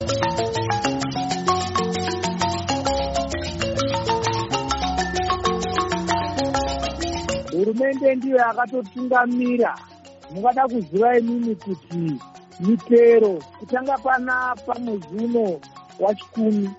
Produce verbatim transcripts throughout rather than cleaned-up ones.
Hurumende ndiyo yakatotungamira. Mungada kuziva imini kuti mitero kutanga panapa mwezi uno wachikumi,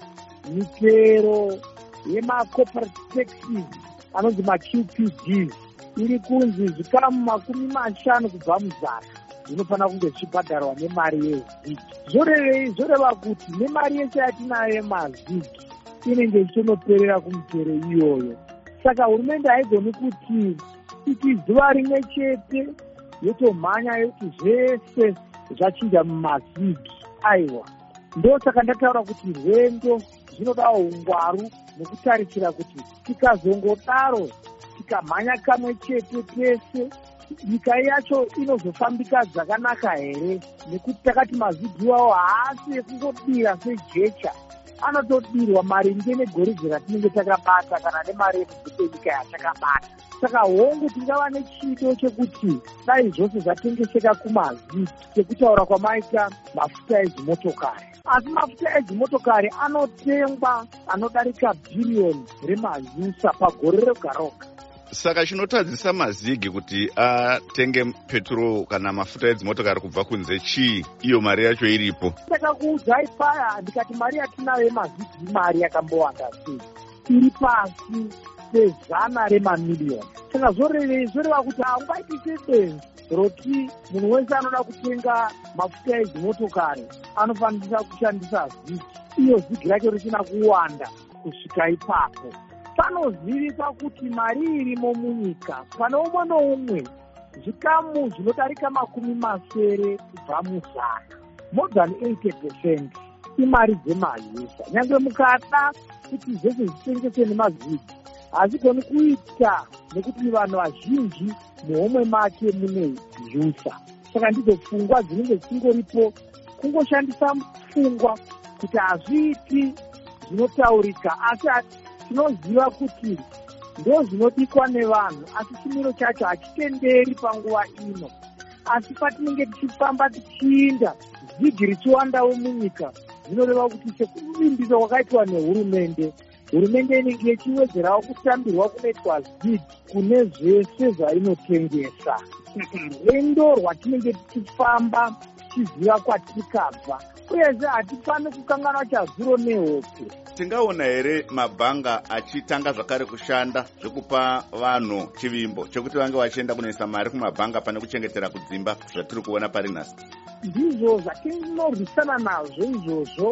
mitero yemacooperative anonzi ma-Q P Ds iri kunzi zvikamu makumi mashanu kubva muzana zvinofanira kunge zvichibhadharwa nemari yezigi. Zvorevei? Zvoreva kuti nemari yese yatinayo yemazigi inenge ichinoperera kumitero iyoyo. Saka hurumende haigoni kuti iti zuva rimwe chete yotomhanya yoti zvese zvachinja mumazigi. Aiwa, ndo saka ndataura kuti rwendo zvinoda ungwaru nekutarisira kuti tikazongodaro tikamhanya kamwe chete tese nyika yacho inozofambika zvakanaka here? Nekuti takati mazigi iwawo haasi ekungodira sejecha, anotodirwa maringe negoridhe ratinenge takabata kana nemari yekudzipe nyika yatakabata. Saka hongu tingava nechido chekuti dai zvose zvatengeseka kumazigi sekutaura kwamaita mafuta edzimotokari. Asi mafuta edzimotokari anotengwa anodarika bhiriyoni remayusa pagore roga roga. Saka chinotadzisa mazigi kuti atenge petrol kana mafuta edzimotokari kubva kunze chii, iyo mari yacho iripo? Ndakakuudzai paya ndikati mari yatinayo yemazigi mari yakambowanda sei, iri pasi pezana remamiliyoni. Saka zvorevei? Zvoreva kuti haungaitise benzi roti munhu wese anoda kutenga mafuta edzimotokari anofanira kushandisa zigi, iyo zigi racho risina kuwanda kusvika ipapo. Panozivikanwa kuti mari irimo munyika pane umwe noumwe zvikamu zvinodarika makumi masere kubva muzana, more than eighty percent imari dzemayusa. Nyange mukada kuti zvese zvitengese nemazigi hazigoni kuita nekuti vanhu vazhinji muhomwe make mune yusa. Saka ndidzo pfungwa dzinenge dzingoripo, kungoshandisa pfungwa kuti hazviiti zvinotaurika, asi tinoziva kuti ndo zvinodikwa nevanhu, asi chimiro chacho hachitenderi panguva ino. Asi patinenge tichifamba tichiinda zigi richiwandawo munyika, zvinoreva kuti sekuvimbisa kwakaitwa nehurumende, hurumende inenge ichiwedzerawo kutambirwa kunoitwa zigi kune zvese zvainotengesa. Saka rwendo rwatinenge tichifamba tichiziva kwatirikabva, uyezve hatifaniri kukanganwa chazuro nehope. Tingaona here mabhanga achitanga zvakare kushanda zvekupa vanhu chivimbo chekuti vange vachienda kunoisa mari kumabhanga pane kuchengetera kudzimba zvatiri kuona pari nhasi? Ndizvo zvatinorwisana nazvo izvozvo,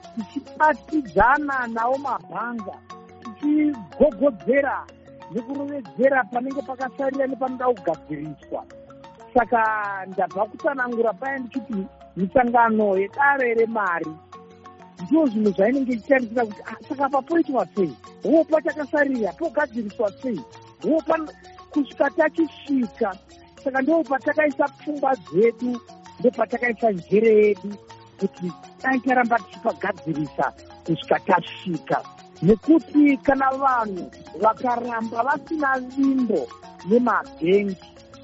tichibatidzana nawo mabhanga, tichigogodzera nekurovedzera panenge pakasarira nepanoda kugadziriswa. Saka ndabva kutsanangura paya ndichiti misangano yedare remari ndiyo zvinhu zvainenge ichitarisira kuti saka papoitwa sei, wopa chakasarira pogadziriswa sei, wopa kusvika tachisvika. Saka ndo patakaisa pfungwa dzedu, ndo patakaisa njere yedu kuti dai taramba tichipagadzirisa kusvika tasvika. Nekuti kana vanhu vakaramba vasina vimbo nemabhengi,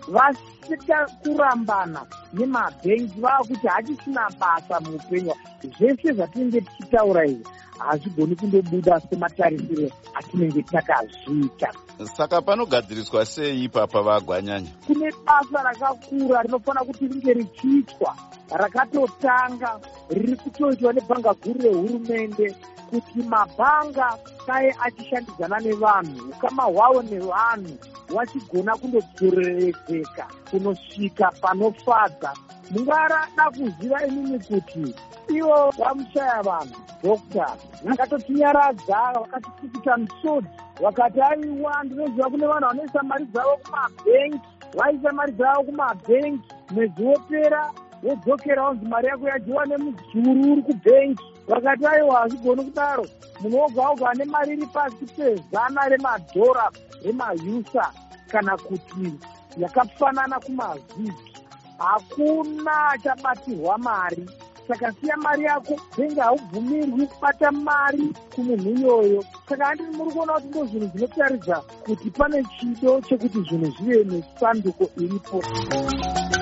vasika kurambana nemabhengi, vava kuti hachisina basa muupenyu, zvese zvatinenge tichitaura izvi hazvigoni kundobuda sematarisiro atinenge takazviita. Saka panogadziriswa sei ipapa vagwanyanya? Kune basa rakakura rinofanira kuti ringe richiitwa, rakatotanga riri kutoitwa nebhanga guru rehurumende, kuti mabhanga dai achishandidzana nevanhu, ukama hwavo nevanhu wachigona kundodzorerekeka kunosvika panofadza. Mungarada kuziva imini kuti ivo vamushaya vanhu dokta vakatotinyaradza, vakatipikita misodzi, vakati aiwa ndinoziva kune vanhu vanoisa mari dzavo kumabhengi, vaisa mari dzavo kumabhengi, mwedzi wopera wodzokera wanzi mari yako yadyiwa nemudzuru uri kubhengi. Vakati aiwa hazvigoni kudaro, munhu woga woga ane mari iri pasi pezana remadhora remayusa kana kuti yakafanana kumazigi, hakuna achabatirwa mari. Saka siya mari yako, bhengi haubvumirwi kubata mari kumunhu iyoyo. Saka handiti muri kuona kuti ndo zvinhu zvinotaridza kuti pane chido chekuti zvinhu zvive nesanduko iripo.